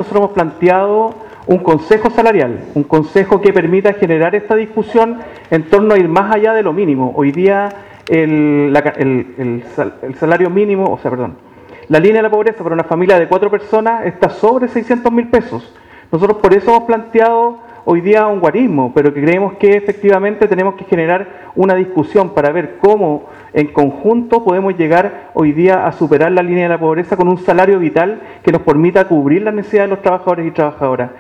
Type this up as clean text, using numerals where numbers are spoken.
nosotros hemos planteado un consejo salarial, un consejo que permita generar esta discusión en torno a ir más allá de lo mínimo. Hoy día el salario mínimo, la línea de la pobreza para una familia de 4 personas está sobre 600.000 pesos. Nosotros por eso hemos planteado hoy día un guarismo, pero que creemos que efectivamente tenemos que generar una discusión para ver cómo en conjunto podemos llegar hoy día a superar la línea de la pobreza con un salario vital que nos permita cubrir las necesidades de los trabajadores y trabajadoras.